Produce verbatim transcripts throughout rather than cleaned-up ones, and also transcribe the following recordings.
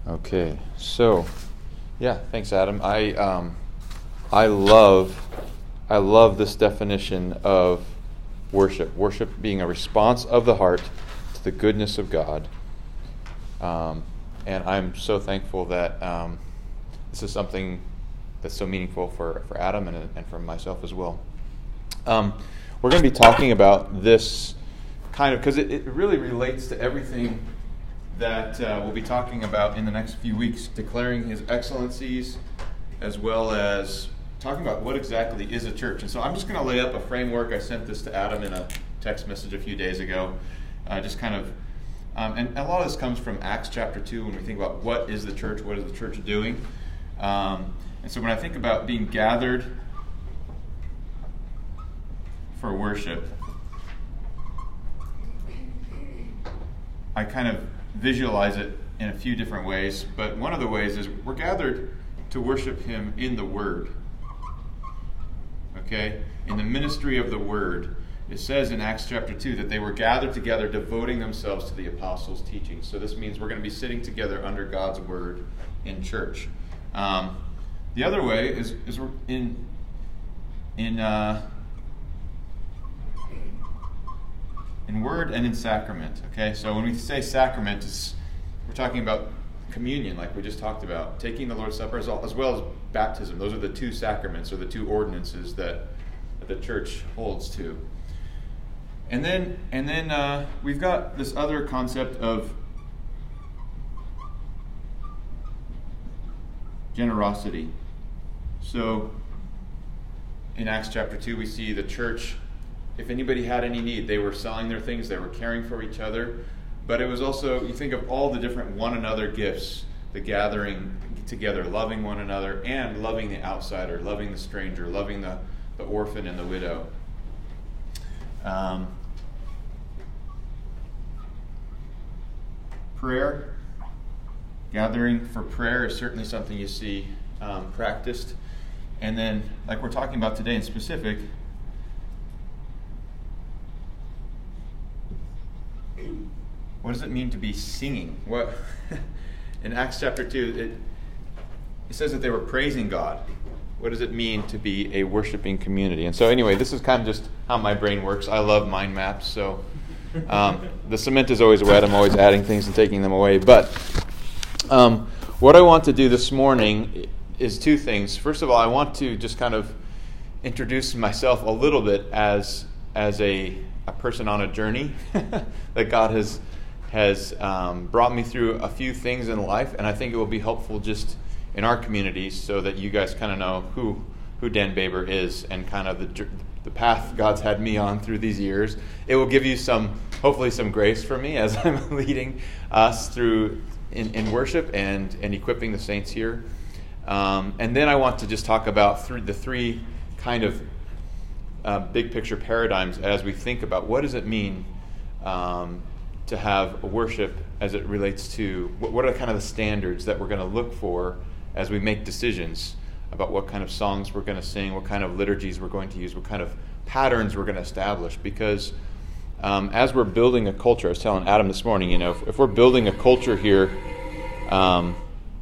Okay, so yeah, thanks, Adam. I um, I love I love this definition of worship. Worship being a response of the heart to the goodness of God, um, and I'm so thankful that um, this is something that's so meaningful for, for Adam and and for myself as well. Um, we're going to be talking about this kind of because it, it really relates to everything that uh, we'll be talking about in the next few weeks, declaring his excellencies, as well as talking about what exactly is a church. And so I'm just going to lay up a framework. I sent this to Adam in a text message a few days ago. Uh, just kind of, um, and a lot of this comes from Acts chapter two when we think about what is the church, what is the church doing. Um, and so when I think about being gathered for worship, I kind of visualize it in a few different ways, but one of the ways is we're gathered to worship him in the Word. Okay? In the ministry of the Word. It says in Acts chapter two that they were gathered together, devoting themselves to the apostles' teaching. So this means we're going to be sitting together under God's Word in church. Um, the other way is, is we're in in uh, in word and in sacrament. Okay, so when we say sacrament, it's, we're talking about communion, like we just talked about, taking the Lord's Supper as well, as well as baptism. Those are the two sacraments or the two ordinances that, that the church holds to. And then, and then uh, we've got this other concept of generosity. So in Acts chapter two, we see the church. If anybody had any need, they were selling their things, they were caring for each other. But it was also, you think of all the different one another gifts, the gathering together, loving one another, and loving the outsider, loving the stranger, loving the, the orphan and the widow. Um, prayer, gathering for prayer is certainly something you see um, practiced. And then, like we're talking about today in specific, what does it mean to be singing? What in Acts chapter two, it, it says that they were praising God. What does it mean to be a worshiping community? And so anyway, this is kind of just how my brain works. I love mind maps, so um, the cement is always wet. I'm always adding things and taking them away. But um, what I want to do this morning is two things. First of all, I want to just kind of introduce myself a little bit as as a, a person on a journey that God has has um, brought me through a few things in life, and I think it will be helpful just in our communities so that you guys kind of know who who Dan Baber is and kind of the the path God's had me on through these years. It will give you some, hopefully some grace for me as I'm leading us through in, in worship and, and equipping the saints here. Um, and then I want to just talk about th- the three kind of uh, big picture paradigms as we think about what does it mean um, to have worship as it relates to what, what are kind of the standards that we're going to look for as we make decisions about what kind of songs we're going to sing, what kind of liturgies we're going to use, what kind of patterns we're going to establish. Because um, as we're building a culture, I was telling Adam this morning, you know, if, if we're building a culture here, um,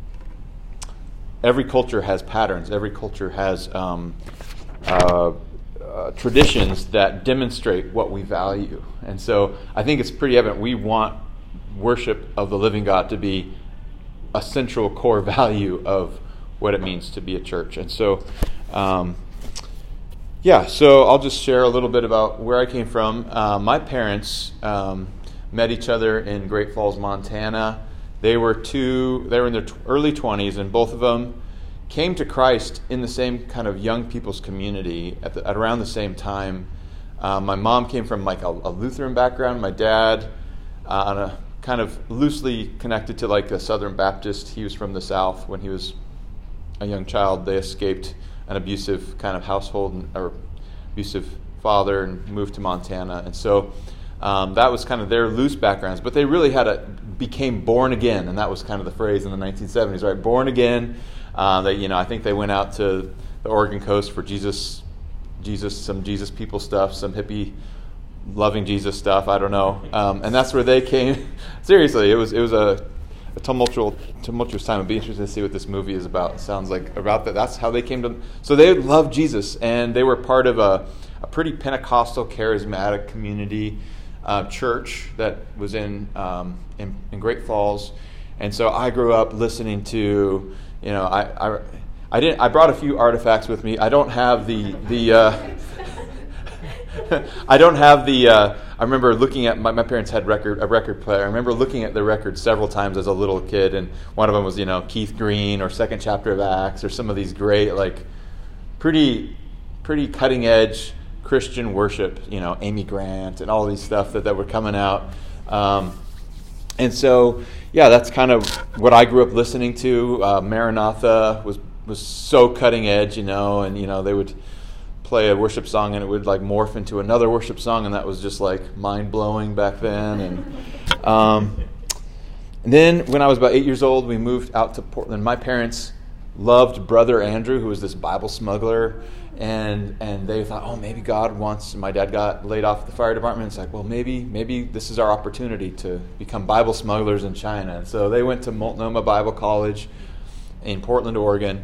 every culture has patterns. Every culture has um, uh, uh, traditions that demonstrate what we value. And so I think it's pretty evident we want worship of the living God to be a central core value of what it means to be a church. And so, um, yeah, so I'll just share a little bit about where I came from. Uh, my parents um, met each other in Great Falls, Montana. They were two, they were in their t- early twenties, and both of them came to Christ in the same kind of young people's community at, the, at around the same time. Uh, my mom came from like a, a Lutheran background. My dad, uh, on a kind of loosely connected to like a Southern Baptist. He was from the South when he was a young child. They escaped an abusive kind of household or abusive father and moved to Montana. And so um, that was kind of their loose backgrounds. But they really had a became born again, and that was kind of the phrase in the nineteen seventies, right? Born again. Uh, they, you know, I think they went out to the Oregon coast for Jesus, Jesus, some Jesus people stuff, some hippie loving Jesus stuff. I don't know, um, and that's where they came. Seriously, it was it was a a tumultuous, tumultuous time. It'd be interesting to see what this movie is about. It sounds like about that. That's how they came to. So they loved Jesus, and they were part of a, a pretty Pentecostal, charismatic community uh, church that was in, um, in in Great Falls. And so I grew up listening to, you know, I I, I didn't. I brought a few artifacts with me. I don't have the the. Uh, I don't have the. Uh, I remember looking at my, my parents had record a record player. I remember looking at the record several times as a little kid, and one of them was, you know, Keith Green or Second Chapter of Acts or some of these great, like, pretty, pretty cutting edge Christian worship. You know, Amy Grant and all these stuff that, that were coming out. Um, and so, yeah, that's kind of what I grew up listening to. Uh, Maranatha was was so cutting edge, you know, and you know they would play a worship song and it would like morph into another worship song, and that was just like mind-blowing back then. And, um, and then when I was about eight years old, we moved out to Portland. My parents loved Brother Andrew, who was this Bible smuggler, and and they thought, oh, maybe God wants. My dad got laid off at the fire department. It's like, well, maybe maybe this is our opportunity to become Bible smugglers in China. And so they went to Multnomah Bible College in Portland, Oregon,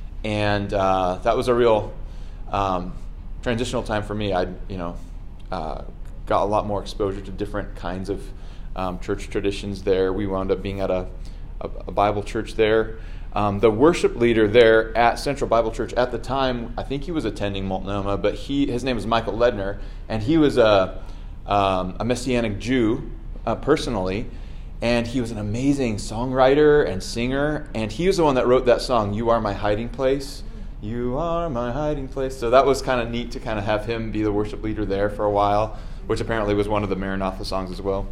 and uh, that was a real Um, transitional time for me. I, you know, uh, got a lot more exposure to different kinds of um, church traditions there. We wound up being at a, a, a Bible church there. Um, the worship leader there at Central Bible Church at the time, I think he was attending Multnomah, but he his name was Michael Ledner, and he was a um, a Messianic Jew uh, personally, and he was an amazing songwriter and singer, and he was the one that wrote that song, "You Are My Hiding Place." You are my hiding place. So that was kind of neat to kind of have him be the worship leader there for a while, which apparently was one of the Maranatha songs as well.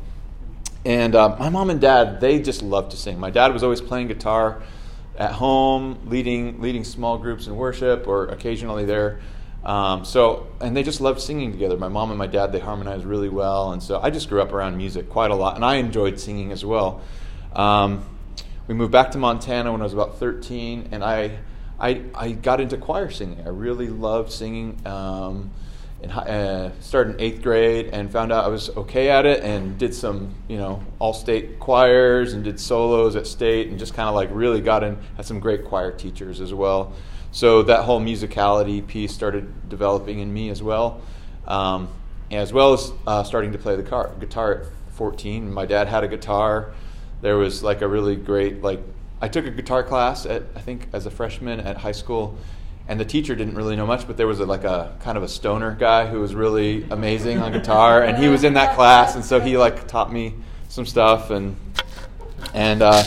And uh, my mom and dad, they just loved to sing. My dad was always playing guitar at home, leading leading small groups in worship, or occasionally there. Um, so, and they just loved singing together. My mom and my dad, they harmonized really well. And so I just grew up around music quite a lot, and I enjoyed singing as well. Um, we moved back to Montana when I was about thirteen, and I... I, I got into choir singing. I really loved singing. Um, and uh, started in eighth grade and found out I was okay at it, and did some, you know, all-state choirs and did solos at state, and just kind of like really got in. Had some great choir teachers as well. So that whole musicality piece started developing in me as well, um, as well as uh, starting to play the car, guitar at fourteen. My dad had a guitar. There was like a really great like. I took a guitar class at, I think, as a freshman at high school, and the teacher didn't really know much, but there was a, like a kind of a stoner guy who was really amazing on guitar, and he was in that class, and so he like taught me some stuff, and and uh,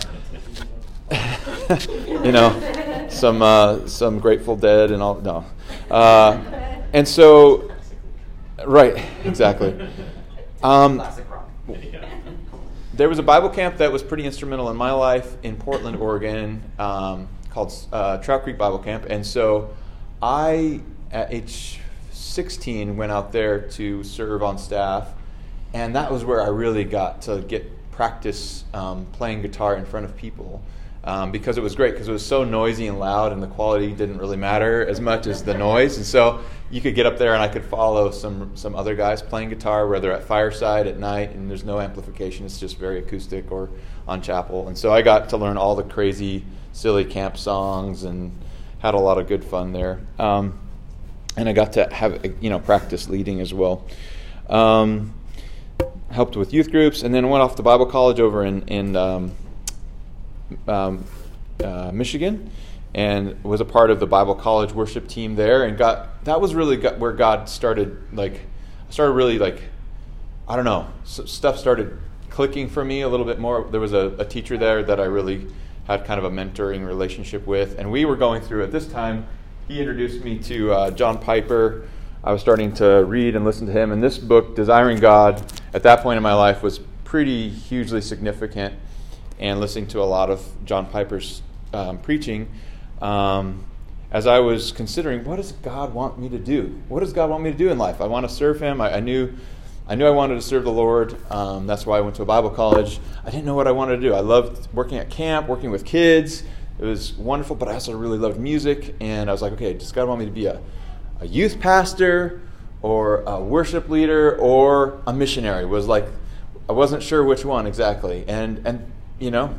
you know, some uh, some Grateful Dead and all. No, uh, and so right, exactly. Um, There was a Bible camp that was pretty instrumental in my life in Portland, Oregon, um, called uh, Trout Creek Bible Camp. And so I, at age sixteen, went out there to serve on staff. And that was where I really got to get practice um, playing guitar in front of people. Um, because it was great, because it was so noisy and loud, and the quality didn't really matter as much as the noise. And so you could get up there, and I could follow some some other guys playing guitar, whether at fireside at night, and there's no amplification. It's just very acoustic, or on chapel. And so I got to learn all the crazy, silly camp songs, and had a lot of good fun there. Um, and I got to have, you know, practice leading as well. Um, helped with youth groups, and then went off to Bible college over in in um, um, uh, Michigan, and was a part of the Bible college worship team there, and got that was really got where God started like started really like I don't know so stuff started clicking for me a little bit more. There was a, a teacher there that I really had kind of a mentoring relationship with, and we were going through at this time. He introduced me to uh, John Piper. I was starting to read and listen to him, and this book, Desiring God, at that point in my life was pretty hugely significant, and listening to a lot of John Piper's um, preaching, um, as I was considering, what does God want me to do? What does God want me to do in life? I want to serve Him. I, I knew I knew I wanted to serve the Lord. Um, that's why I went to a Bible college. I didn't know what I wanted to do. I loved working at camp, working with kids. It was wonderful, but I also really loved music, and I was like, okay, does God want me to be a a youth pastor or a worship leader or a missionary? Was like, I wasn't sure which one exactly. And, and you know,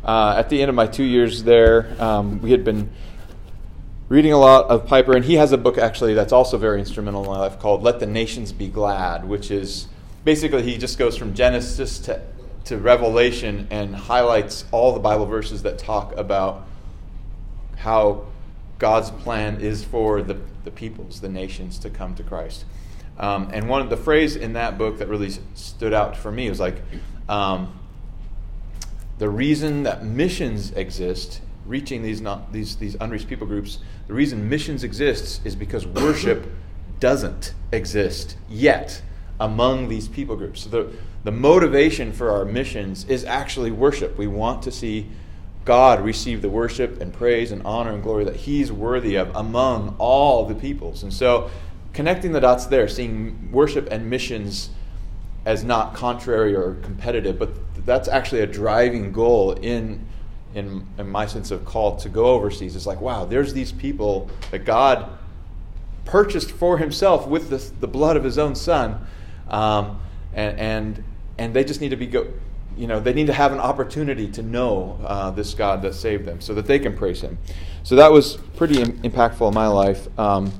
uh, at the end of my two years there, um, we had been reading a lot of Piper, and he has a book actually that's also very instrumental in my life called Let the Nations Be Glad, which is basically he just goes from Genesis to, to Revelation and highlights all the Bible verses that talk about how God's plan is for the, the peoples, the nations, to come to Christ. Um, and one of the phrase in that book that really stood out for me was like, um, the reason that missions exist, reaching these not these these unreached people groups, the reason missions exists is because worship doesn't exist yet among these people groups. So the the motivation for our missions is actually worship. We want to see God receive the worship and praise and honor and glory that He's worthy of among all the peoples. And so connecting the dots there, seeing worship and missions as not contrary or competitive, but that's actually a driving goal in, in in my sense of call to go overseas. It's like, wow, there's these people that God purchased for Himself with the, the blood of His own Son, um, and and and they just need to be go, you know, they need to have an opportunity to know uh, this God that saved them, so that they can praise Him. So that was pretty im- impactful in my life. Um,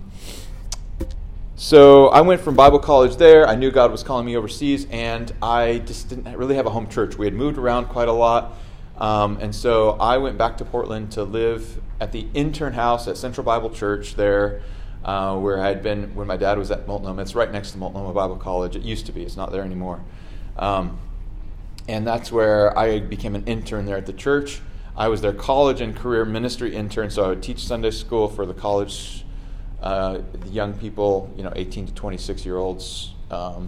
So I went from Bible college there. I knew God was calling me overseas, and I just didn't really have a home church. We had moved around quite a lot, um, and so I went back to Portland to live at the intern house at Central Bible Church there, uh, where I had been when my dad was at Multnomah. It's right next to Multnomah Bible College. It used to be. It's not there anymore. Um, and that's where I became an intern there at the church. I was their college and career ministry intern, so I would teach Sunday school for the college Uh, the young people, you know, eighteen to twenty-six year olds, um,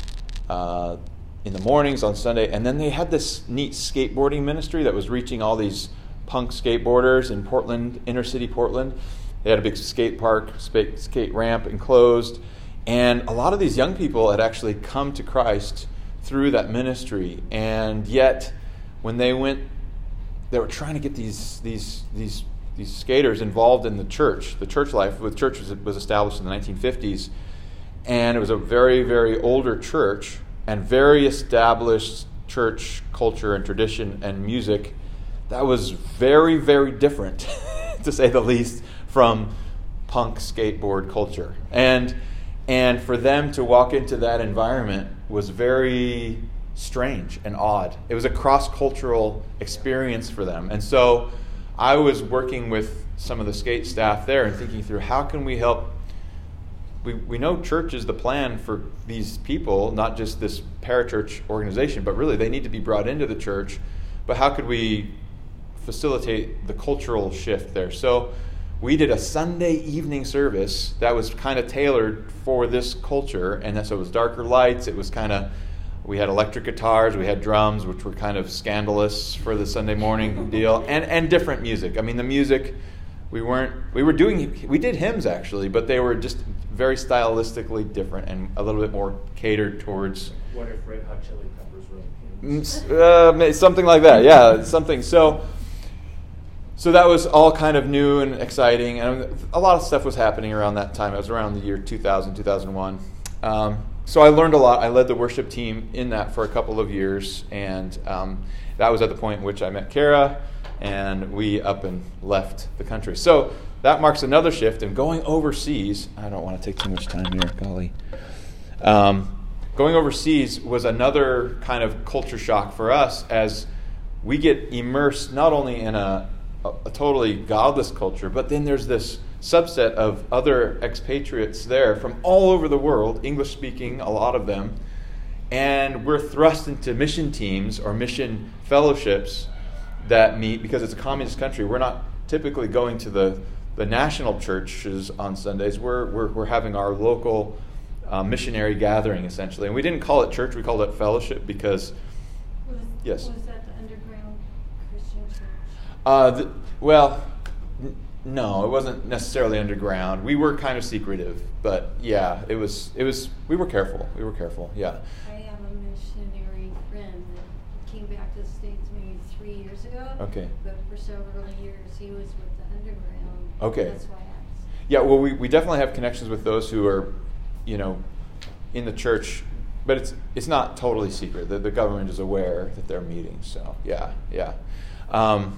uh, in the mornings on Sunday. And then they had this neat skateboarding ministry that was reaching all these punk skateboarders in Portland, inner city Portland. They had a big skate park, skate ramp enclosed. And a lot of these young people had actually come to Christ through that ministry. And yet, when they went, they were trying to get these these these these skaters involved in the church, the church life. The church was, was established in the nineteen fifties, and it was a very, very older church and very established church culture and tradition and music that was very, very different, to say the least, from punk skateboard culture. And and for them to walk into that environment was very strange and odd. It was a cross-cultural experience for them. And so I was working with some of the skate staff there and thinking through, how can we help? We we know church is the plan for these people, not just this parachurch organization, but really they need to be brought into the church. But how could we facilitate the cultural shift there? So we did a Sunday evening service that was kind of tailored for this culture, and so it was darker lights. It was kind of, we had electric guitars, we had drums, which were kind of scandalous for the Sunday morning deal, and, and different music. I mean, the music, we weren't, we were doing, we did hymns actually, but they were just very stylistically different and a little bit more catered towards. What if Red Hot Chili Peppers wrote hymns? Uh, something like that, yeah, something. So, so that was all kind of new and exciting, and a lot of stuff was happening around that time. It was around the year two thousand, two thousand one. Um, So I learned a lot. I led the worship team in that for a couple of years, and um, that was at the point in which I met Kara, and we up and left the country. So that marks another shift, and going overseas, I don't want to take too much time here, golly. Um, going overseas was another kind of culture shock for us, as we get immersed not only in a, a, a totally godless culture, but then there's this subset of other expatriates there from all over the world, English speaking, a lot of them, and we're thrust into mission teams or mission fellowships that meet, because it's a communist country. We're not typically going to the, the national churches on Sundays. We're we're, we're having our local uh, missionary gathering, essentially, and we didn't call it church, we called it fellowship, because was, yes. Was that the underground Christian church? Uh, the, well. No, it wasn't necessarily underground. We were kind of secretive, but yeah, it was. It was. We were careful. We were careful. Yeah. I have a missionary friend that came back to the States maybe three years ago. Okay. But for several years, he was with the underground. Okay. That's why I asked. Yeah. Well, we, we definitely have connections with those who are, you know, in the church, but it's it's not totally secret. The, the government is aware that they're meeting. So yeah, yeah. Um,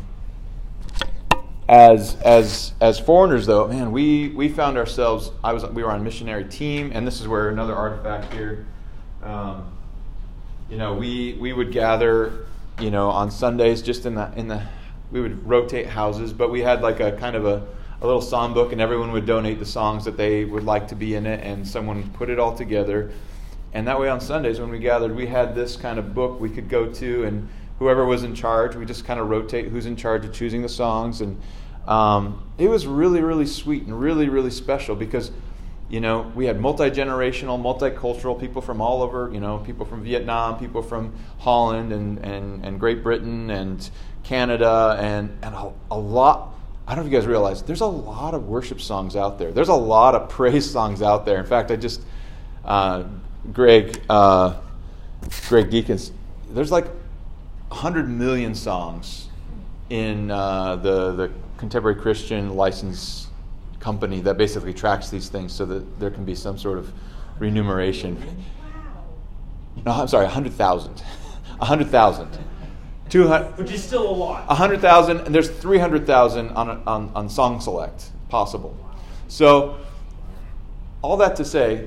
as as as foreigners, though, man, we we found ourselves. I was we were on a missionary team, and this is where another artifact here. Um, you know, we we would gather, you know, on Sundays just in the in the we would rotate houses, but we had like a kind of a, a little song book, and everyone would donate the songs that they would like to be in it, and someone put it all together. And that way on Sundays when we gathered, we had this kind of book we could go to, and whoever was in charge, we just kind of rotate who's in charge of choosing the songs. And um, it was really, really sweet and really, really special because, you know, we had multi-generational, multicultural people from all over, you know, people from Vietnam, people from Holland and, and, and Great Britain and Canada, and, and a, a lot. I don't know if you guys realize, there's a lot of worship songs out there. There's a lot of praise songs out there. In fact, I just, uh, Greg, uh, Greg Deacons, there's like one hundred million songs in uh, the, the Contemporary Christian License Company that basically tracks these things so that there can be some sort of remuneration. Wow. No, I'm sorry, one hundred thousand. one hundred thousand. two hundred, which is still a lot. one hundred thousand, and there's three hundred thousand on, on, on Song Select possible. So, all that to say,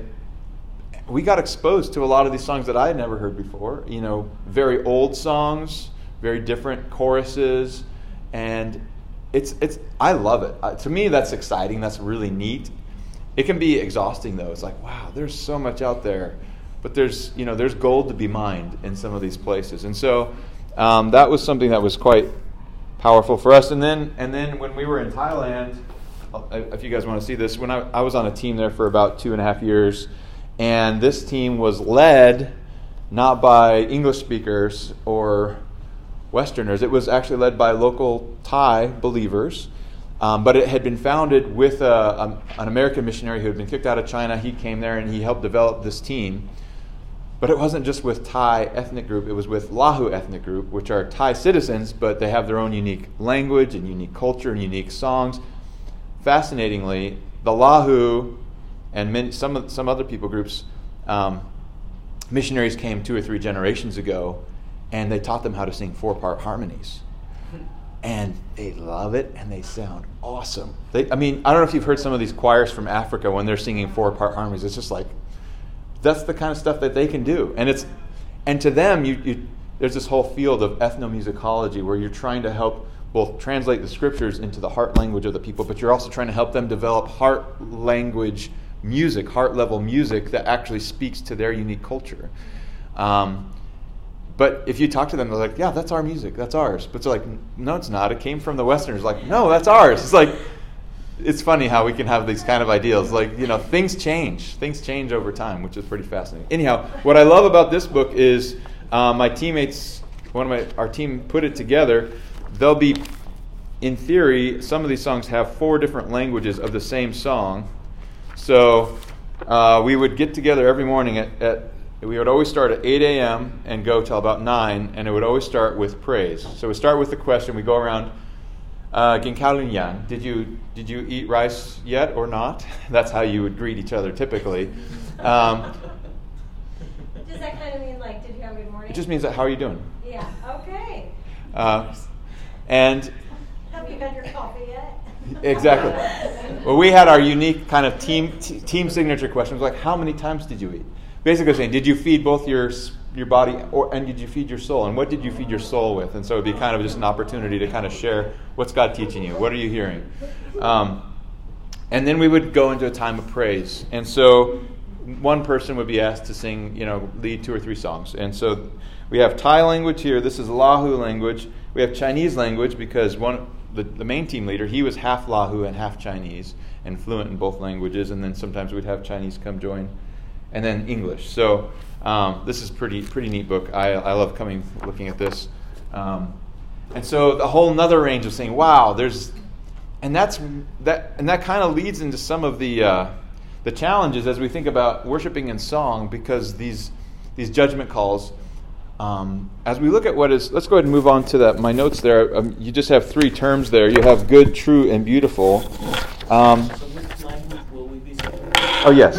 we got exposed to a lot of these songs that I had never heard before. You know, very old songs, very different choruses, and it's it's. I love it. Uh, to me, that's exciting. That's really neat. It can be exhausting though. It's like, wow, there's so much out there, but there's you know there's gold to be mined in some of these places, and so um, that was something that was quite powerful for us. And then and then when we were in Thailand, if you guys want to see this, when I, I was on a team there for about two and a half years. And this team was led not by English speakers or Westerners. It was actually led by local Thai believers. Um, but it had been founded with a, a, an American missionary who had been kicked out of China. He came there and he helped develop this team. But it wasn't just with Thai ethnic group. It was with Lahu ethnic group, which are Thai citizens, but they have their own unique language and unique culture and unique songs. Fascinatingly, the Lahu and many, some some other people groups, um, missionaries came two or three generations ago, and they taught them how to sing four-part harmonies, and they love it, and they sound awesome. They, I mean, I don't know if you've heard some of these choirs from Africa when they're singing four-part harmonies. It's just like that's the kind of stuff that they can do, and it's and to them, you, you there's this whole field of ethnomusicology where you're trying to help both translate the scriptures into the heart language of the people, but you're also trying to help them develop heart language music, heart-level music that actually speaks to their unique culture. Um, but if you talk to them, they're like, yeah, that's our music, that's ours. But they're like, no, it's not. It came from the Westerners. Like, no, that's ours. It's like, it's funny how we can have these kind of ideals. Like, you know, things change. Things change over time, which is pretty fascinating. Anyhow, what I love about this book is uh, my teammates, one of my, our team put it together. They'll be, in theory, some of these songs have four different languages of the same song. So uh, we would get together every morning at, at we would always start at eight a.m. and go till about nine, and it would always start with praise. So we start with the question. We go around, uh, Ginkao Yang, did you did you eat rice yet or not? That's how you would greet each other typically. Um, Does that kind of mean like, did you have a good morning? It just means that, how are you doing? Yeah, okay. Uh, and have you had your coffee yet? Exactly. Well, we had our unique kind of team t- team signature questions, like how many times did you eat? Basically saying, did you feed both your your body or and did you feed your soul? And what did you feed your soul with? And so it'd be kind of just an opportunity to kind of share, what's God teaching you? What are you hearing? Um, and then we would go into a time of praise. And so one person would be asked to sing, you know, lead two or three songs. And so we have Thai language here. This is Lahu language. We have Chinese language because one The, the main team leader, he was half Lahu and half Chinese and fluent in both languages, and then sometimes we'd have Chinese come join, and then English. So um, this is pretty pretty neat book. I, I love coming looking at this. Um, and so the whole nother range of saying, wow, there's, and that's that, and that kind of leads into some of the uh, the challenges as we think about worshiping in song, because these these judgment calls. Um, as we look at what is, let's go ahead and move on to that. My notes there. Um, you just have three terms there. You have good, true, and beautiful. Um, So which language will we be singing? oh yes,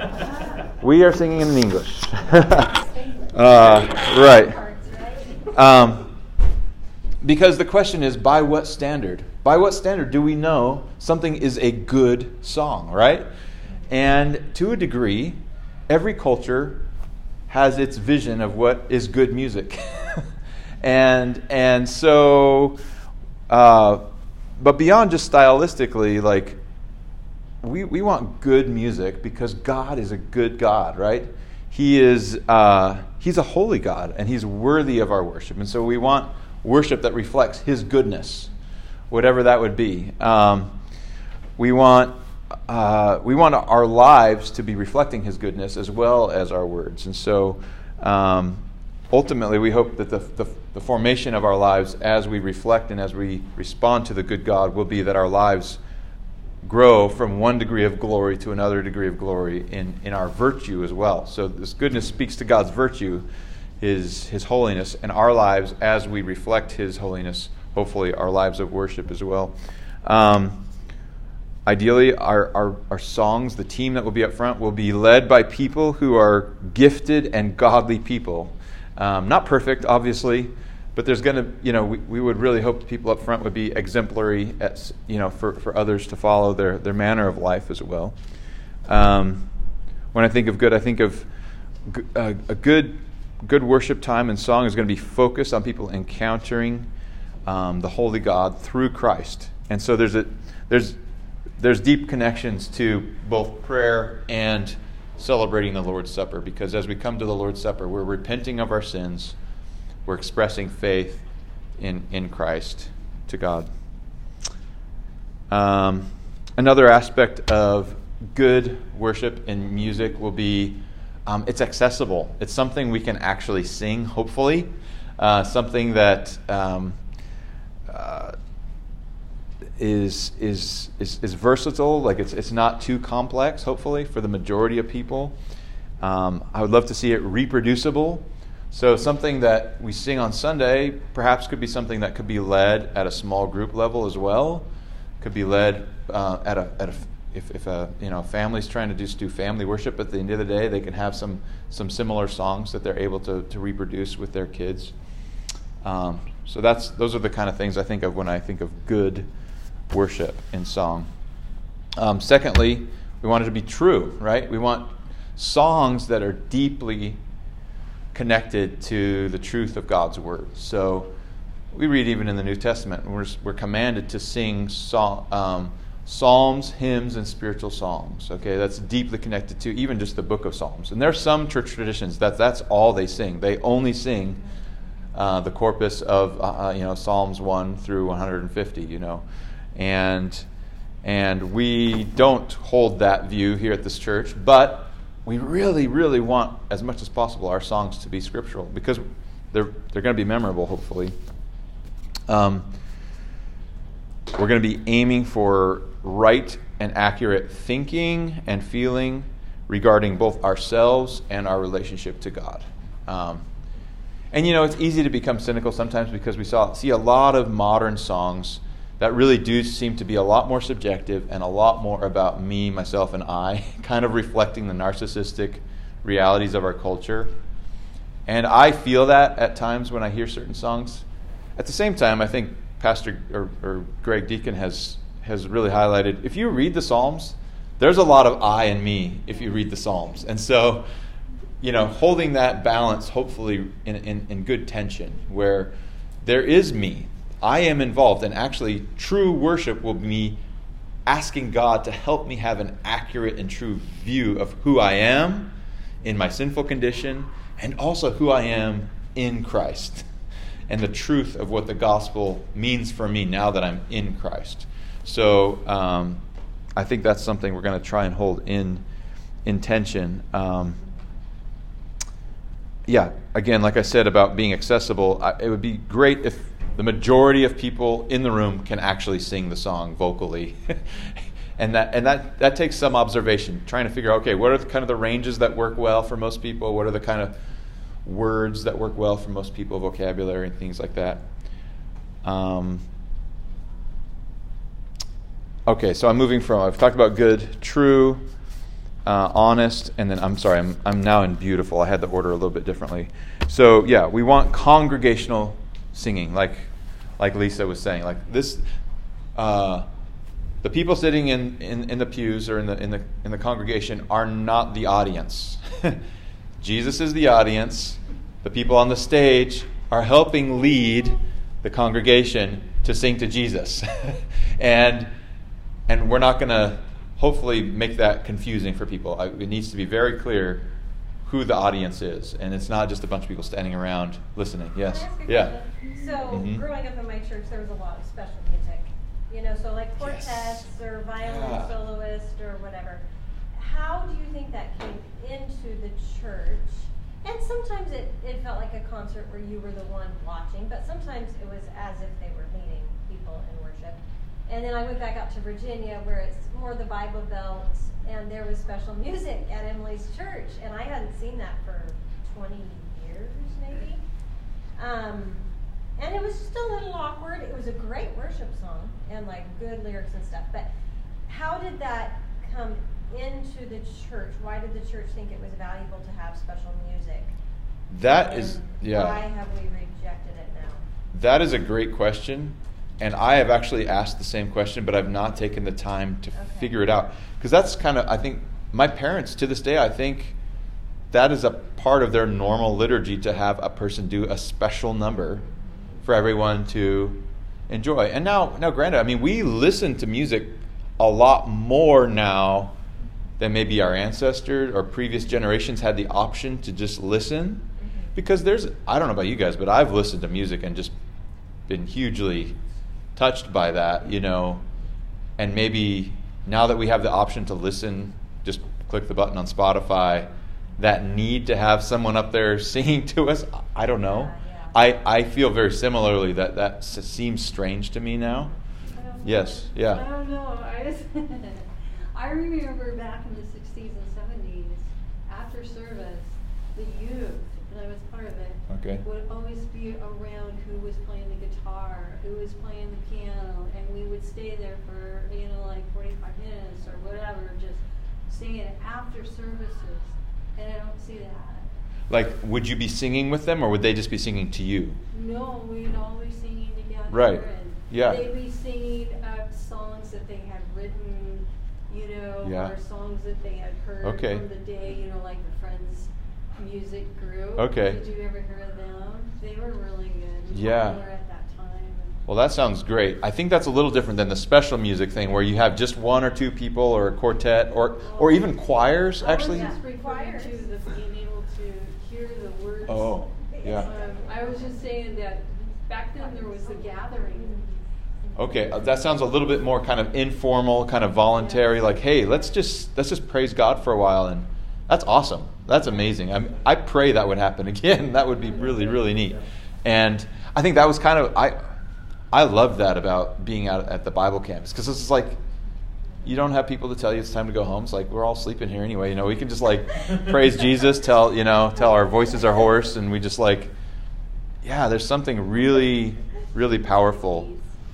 we are singing in English. uh, right. Um, because the question is, by what standard? By what standard do we know something is a good song, right? And to a degree, every culture has its vision of what is good music. and and so, uh, but beyond just stylistically, like, we, we want good music because God is a good God, right? He is uh, he's a holy God, and he's worthy of our worship. And so we want worship that reflects his goodness, whatever that would be. Um, we want uh, we want our lives to be reflecting his goodness as well as our words. And so um, ultimately we hope that the, the, the formation of our lives as we reflect and as we respond to the good God will be that our lives grow from one degree of glory to another degree of glory in, in our virtue as well. So this goodness speaks to God's virtue, his his holiness, and our lives as we reflect his holiness, hopefully our lives of worship as well. Um, ideally, our, our, our songs, the team that will be up front, will be led by people who are gifted and godly people. Um, not perfect, obviously, but there's going to, you know, we, we would really hope the people up front would be exemplary, at, you know, for, for others to follow their, their manner of life as well. Um, when I think of good, I think of g- uh, a good good worship time and song is going to be focused on people encountering um, the holy God through Christ. And so there's a there's there's deep connections to both prayer and celebrating the Lord's Supper, because as we come to the Lord's Supper, we're repenting of our sins. We're expressing faith in, in Christ to God. Um, another aspect of good worship and music will be um, it's accessible. It's something we can actually sing, hopefully. Uh, something that um, uh, is, is is is versatile. Like it's it's not too complex, hopefully, for the majority of people. Um, I would love to see it reproducible. So something that we sing on Sunday perhaps could be something that could be led at a small group level as well. Could be led uh, at a at a if if a you know family's trying to just do family worship. At the end of the day, they can have some some similar songs that they're able to to reproduce with their kids. Um, so that's those are the kind of things I think of when I think of good worship and song. Um, secondly, we want it to be true, right? We want songs that are deeply connected to the truth of God's word. So we read even in the New Testament, we're, we're commanded to sing psal- um, psalms, hymns, and spiritual songs. Okay, that's deeply connected to even just the book of Psalms. And there are some church traditions that that's all they sing. They only sing uh, the corpus of uh, you know Psalms one through one hundred fifty. You know, and and we don't hold that view here at this church, but we really, really want, as much as possible, our songs to be scriptural because they're they're going to be memorable, hopefully. Um, we're going to be aiming for right and accurate thinking and feeling regarding both ourselves and our relationship to God. Um, and, you know, it's easy to become cynical sometimes because we saw, see a lot of modern songs that really do seem to be a lot more subjective and a lot more about me, myself, and I, kind of reflecting the narcissistic realities of our culture. And I feel that at times when I hear certain songs. At the same time, I think Pastor or, or Greg Deacon has has really highlighted, if you read the Psalms, there's a lot of I and me if you read the Psalms. And so, you know, holding that balance, hopefully in, in, in good tension, where there is me, I am involved, and actually true worship will be me asking God to help me have an accurate and true view of who I am in my sinful condition and also who I am in Christ and the truth of what the gospel means for me now that I'm in Christ. So um, I think that's something we're going to try and hold in, in tension. Um, yeah, again, like I said about being accessible, I, it would be great if the majority of people in the room can actually sing the song vocally. and that and that, that takes some observation, trying to figure out, okay, what are the kind of the ranges that work well for most people? What are the kind of words that work well for most people, vocabulary and things like that? Um, okay, so I'm moving from, I've talked about good, true, uh, honest, and then, I'm sorry, I'm, I'm now in beautiful. I had the order a little bit differently. So, yeah, we want congregational singing, like like Lisa was saying. Like this, uh, the people sitting in, in, in the pews or in the in the in the congregation are not the audience. Jesus is the audience. The people on the stage are helping lead the congregation to sing to Jesus. and and we're not going to hopefully make that confusing for people. I, it needs to be very clear who the audience is, and it's not just a bunch of people standing around listening. Yes. Can I ask a Yeah. question? So Mhm. growing up in my church, there was a lot of special music. You know, so like quartets Yes. or violin Yeah. soloist or whatever. How do you think that came into the church? And sometimes it, it felt like a concert where you were the one watching, but sometimes it was as if they were leading people in worship. And then I went back out to Virginia where it's more the Bible Belt, and there was special music at Emily's church, and I hadn't seen that for twenty years maybe. Um, and it was just a little awkward. It was a great worship song and like good lyrics and stuff. But how did that come into the church? Why did the church think it was valuable to have special music? That And is, yeah. Why have we rejected it now? That is a great question, and I have actually asked the same question, but I've not taken the time to Okay. figure it out. Because that's kind of, I think, my parents, to this day, I think that is a part of their normal liturgy to have a person do a special number for everyone to enjoy. And now, now granted, I mean, we listen to music a lot more now than maybe our ancestors or previous generations had the option to just listen. Because there's, I don't know about you guys, but I've listened to music and just been hugely touched by that, you know. And maybe now that we have the option to listen, just click the button on Spotify, that need to have someone up there singing to us, I don't know. Yeah, yeah. I, I feel very similarly that that s- seems strange to me now. I don't know. Yes, I yeah. don't know. I just I remember back in the sixties and seventies, after service, the youth, and I was part of it, Okay. would always be around who was playing the guitar, who was playing the piano, and we would stay there for, you know, like forty-five minutes or whatever, just singing after services. And I don't see that. Like, would you be singing with them, or would they just be singing to you? No, we'd always singing together. Right. And Yeah. they'd be singing uh, songs that they had written, you know, Yeah. or songs that they had heard Okay. from the day, you know, like the Friends music group. Okay. Did you ever hear of them? They were really good. and Yeah. popular at that time. Well, that sounds great. I think that's a little different than the special music thing where you have just one or two people or a quartet or or even choirs, actually. I was just referring to the being able to hear the words. Oh, yeah. Um, I was just saying that back then there was a gathering. Okay, uh, that sounds a little bit more kind of informal, kind of voluntary. Like, hey, let's just let's just praise God for a while, and that's awesome. That's amazing. I I pray that would happen again. That would be really really neat. And I think that was kind of I I love that about being out at the Bible campus, because it's like you don't have people to tell you it's time to go home. It's like we're all sleeping here anyway. You know, we can just like praise Jesus, tell you know, tell our voices are hoarse, and we just like, yeah. There's something really really powerful.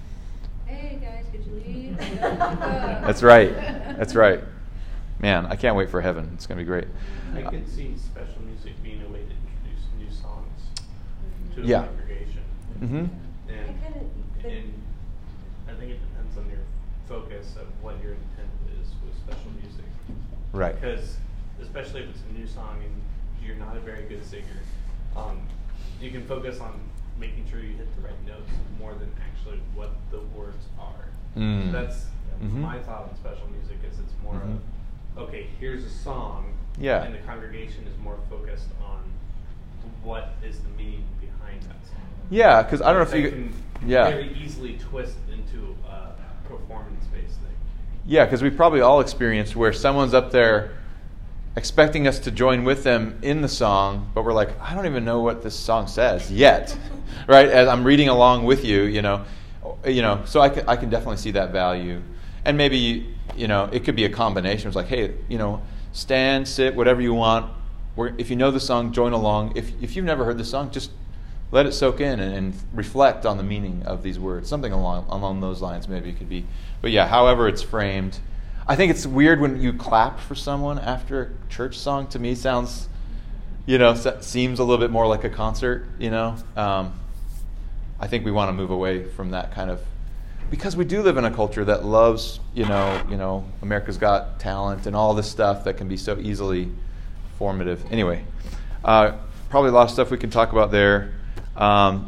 Hey guys, could you leave? That's right. That's right. Man, I can't wait for heaven. It's going to be great. I could see special music being a way to introduce new songs to the Yeah. congregation. Mm-hmm. And, I kinda- and I think it depends on your focus of what your intent is with special music. Right. Because especially if it's a new song and you're not a very good singer, um, you can focus on making sure you hit the right notes more than actually what the words are. Mm. That's Mhm. my thought on special music is it's more Mhm. of, okay, here's a song, Yeah. and the congregation is more focused on what is the meaning behind that song. Yeah, because I don't know if That you. can Yeah. very easily twist into a performance-based thing. Yeah, because we probably all experienced where someone's up there expecting us to join with them in the song, but we're like, I don't even know what this song says yet, right? As I'm reading along with you, you know, you know. So I can I can definitely see that value, and maybe you know it could be a combination. It's like, hey, you know, stand, sit, whatever you want. We're, if you know the song, join along. If if you've never heard the song, just let it soak in and, and reflect on the meaning of these words. Something along along those lines maybe it could be. But yeah, however it's framed. I think it's weird when you clap for someone after a church song. To me, sounds, you know, seems a little bit more like a concert. You know, um, I think we want to move away from that kind of, because we do live in a culture that loves, you know, you know, America's Got Talent and all this stuff that can be so easily formative. Anyway, uh, probably a lot of stuff we can talk about there. Um,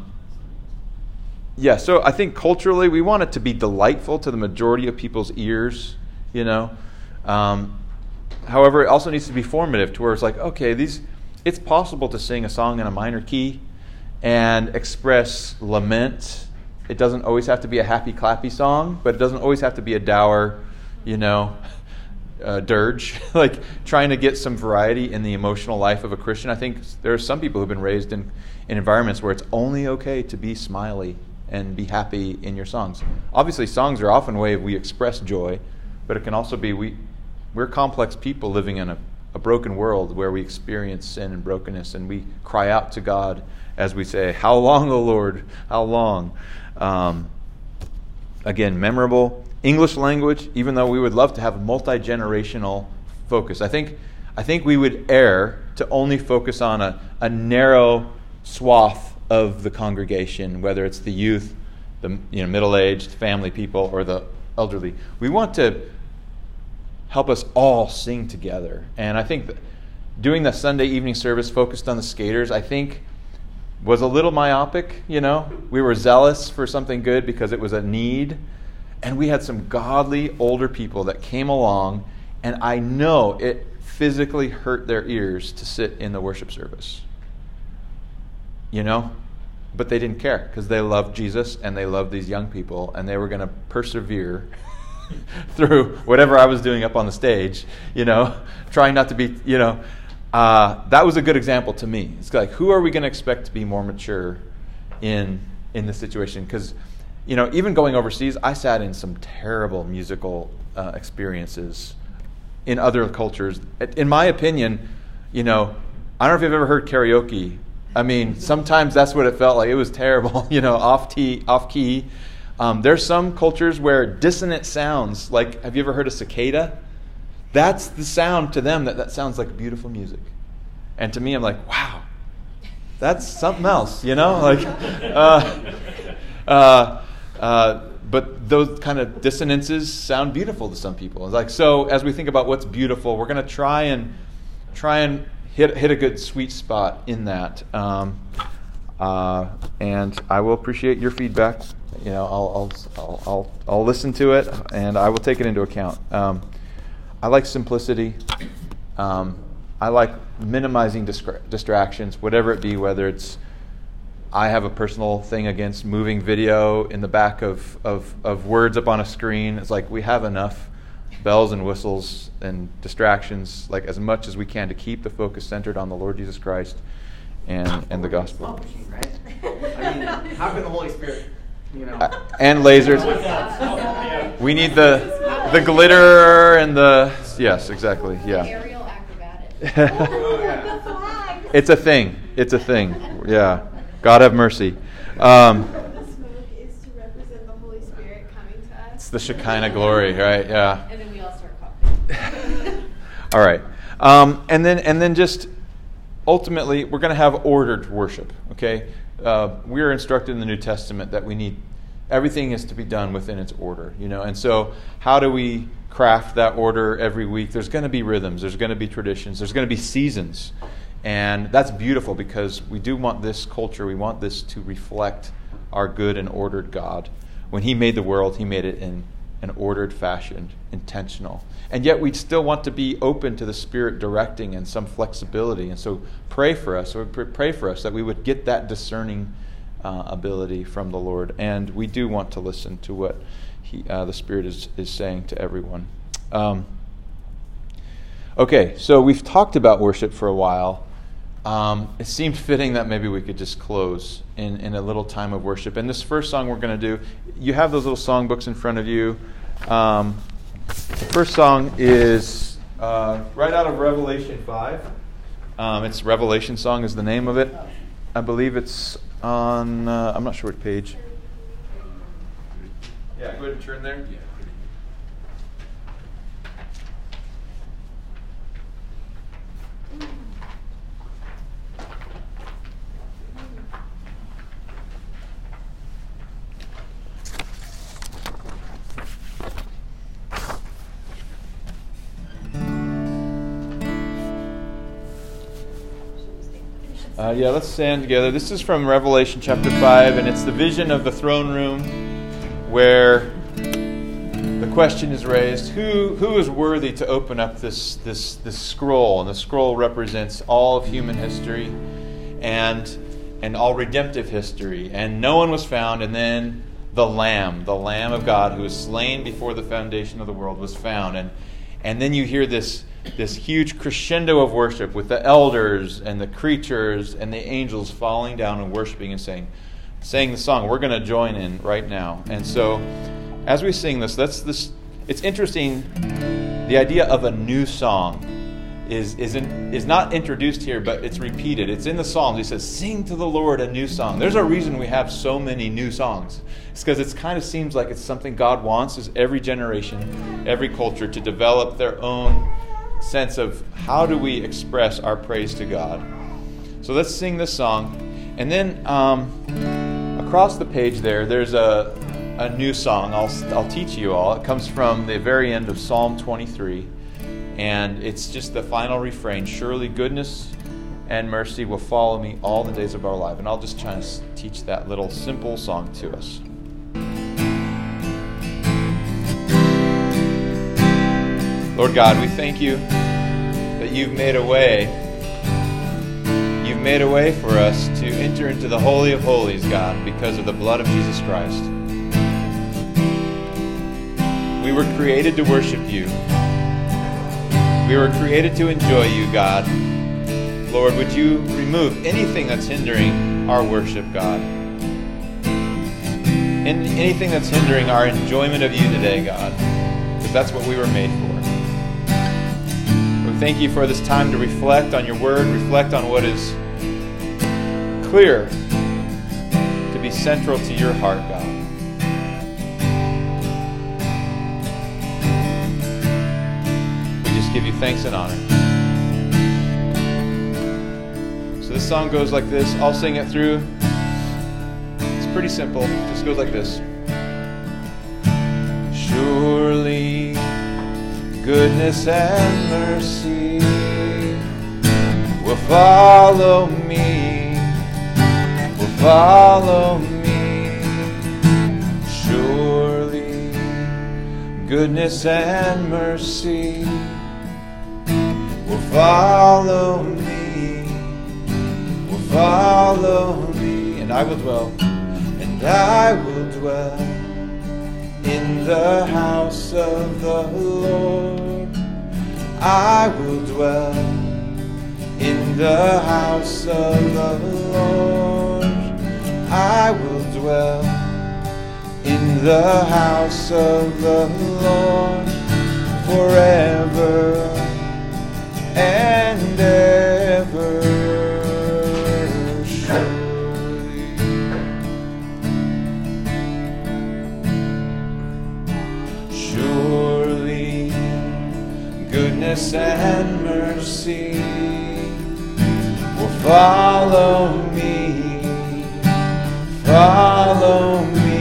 yeah, so I think culturally we want it to be delightful to the majority of people's ears, you know. Um, however, it also needs to be formative to where it's like, okay, these, it's possible to sing a song in a minor key and express lament. It doesn't always have to be a happy, clappy song, but it doesn't always have to be a dour, you know, uh, dirge. Like trying to get some variety in the emotional life of a Christian. I think there are some people who've been raised in, in environments where it's only okay to be smiley and be happy in your songs. Obviously, songs are often a way we express joy, but it can also be we, we're complex people living in a, a broken world where we experience sin and brokenness, and we cry out to God as we say, "How long, O Lord? How long?" Um, again, memorable English language, even though we would love to have a multi-generational focus. I think I think we would err to only focus on a, a narrow swath of the congregation, whether it's the youth, the you know middle-aged, family people, or the elderly. We want to help us all sing together. And I think that doing the Sunday evening service focused on the skaters, I think, was a little myopic, you know. We were zealous for something good because it was a need. And we had some godly older people that came along, and I know it physically hurt their ears to sit in the worship service. You know? But they didn't care because they loved Jesus and they loved these young people, and they were going to persevere through whatever I was doing up on the stage, you know, trying not to be, you know. Uh, that was a good example to me. It's like, who are we going to expect to be more mature in in this situation? Because, you know, even going overseas, I sat in some terrible musical uh, experiences in other cultures. In my opinion, you know, I don't know if you've ever heard karaoke. I mean, sometimes that's what it felt like. It was terrible, you know, off key, off key. Um, there's some cultures where dissonant sounds, like, have you ever heard a cicada? That's the sound to them that that sounds like beautiful music. And to me, I'm like, wow, that's something else, you know? Like, uh, uh, uh, but those kind of dissonances sound beautiful to some people. It's like, so as we think about what's beautiful, we're going to try and try and hit hit a good sweet spot in that. Um, uh, and I will appreciate your feedback. You know, I'll I'll I'll I'll listen to it, and I will take it into account. Um, I like simplicity. Um, I like minimizing distra- distractions, whatever it be, whether it's, I have a personal thing against moving video in the back of, of, of words up on a screen. It's like we have enough bells and whistles and distractions, like as much as we can, to keep the focus centered on the Lord Jesus Christ and, and the gospel. Slot machine, right? I mean, how can the Holy Spirit, you know? Uh, and lasers. We need the the glitter and the, yes, exactly, yeah. Aerial acrobatics. It's a thing. It's a thing. Yeah. God have mercy. Um, The smoke is to represent the Holy Spirit coming to us. it's the Shekinah glory, right? Yeah. And then we all start coughing. All right. Um, and then and then just ultimately, we're going to have ordered worship. Okay. Uh, we are instructed in the New Testament that we need everything is to be done within its order. You know, and so how do we craft that order every week? There's going to be rhythms. There's going to be traditions. There's going to be seasons. And that's beautiful because we do want this culture, we want this to reflect our good and ordered God. When He made the world, He made it in an ordered fashion, intentional. And yet we still want to be open to the Spirit directing and some flexibility. And so pray for us, or pray for us that we would get that discerning uh, ability from the Lord. And we do want to listen to what he, uh, the Spirit is, is saying to everyone. Um, okay, so we've talked about worship for a while. Um, it seemed fitting that maybe we could just close in, in a little time of worship. And this first song we're going to do, you have those little songbooks in front of you. Um, the first song is uh, right out of Revelation five. Um, it's Revelation Song is the name of it. I believe it's on, uh, I'm not sure what page. Yeah, go ahead and turn there. Yeah. Uh, yeah, let's stand together. This is from Revelation chapter five, and it's the vision of the throne room where the question is raised, who who is worthy to open up this, this, this scroll? And the scroll represents all of human history and, and all redemptive history. And no one was found, and then the Lamb, the Lamb of God, who was slain before the foundation of the world, was found. And, and then you hear this this huge crescendo of worship with the elders and the creatures and the angels falling down and worshiping and saying, saying the song. We're going to join in right now. And so as we sing this, that's this. It's interesting. The idea of a new song is is in, is not introduced here, but it's repeated. It's in the Psalms. He says, "Sing to the Lord a new song." There's a reason we have so many new songs. It's because it kind of seems like it's something God wants is every generation, every culture to develop their own sense of how do we express our praise to God. So let's sing this song, and then um, across the page there, there's a a new song. I'll I'll teach you all. It comes from the very end of Psalm twenty-three, and it's just the final refrain: "Surely goodness and mercy will follow me all the days of our life." And I'll just try to teach that little simple song to us. Lord God, we thank you that you've made a way. You've made a way for us to enter into the Holy of Holies, God, because of the blood of Jesus Christ. We were created to worship you. We were created to enjoy you, God. Lord, would you remove anything that's hindering our worship, God? And anything that's hindering our enjoyment of you today, God, because that's what we were made for. We thank you for this time to reflect on your word, reflect on what is clear to be central to your heart, God. We just give you thanks and honor. So this song goes like this. I'll sing it through. It's pretty simple. It just goes like this. Surely goodness and mercy will follow me, will follow me. Surely goodness and mercy will follow me, will follow me. And I will dwell, and I will dwell in the house of the Lord. I will dwell in the house of the Lord. I will dwell in the house of the Lord forever and ever. Surely goodness and mercy will follow me, follow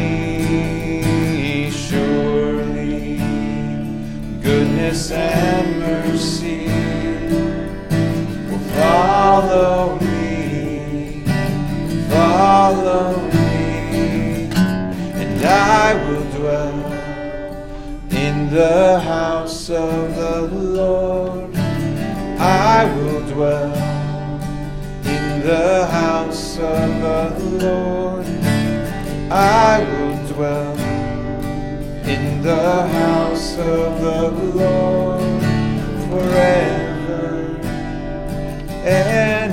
me. Surely goodness and mercy will follow me, follow me. And I will dwell in the house of the Lord. I will dwell in the house of the Lord. I will dwell in the house of the Lord forever and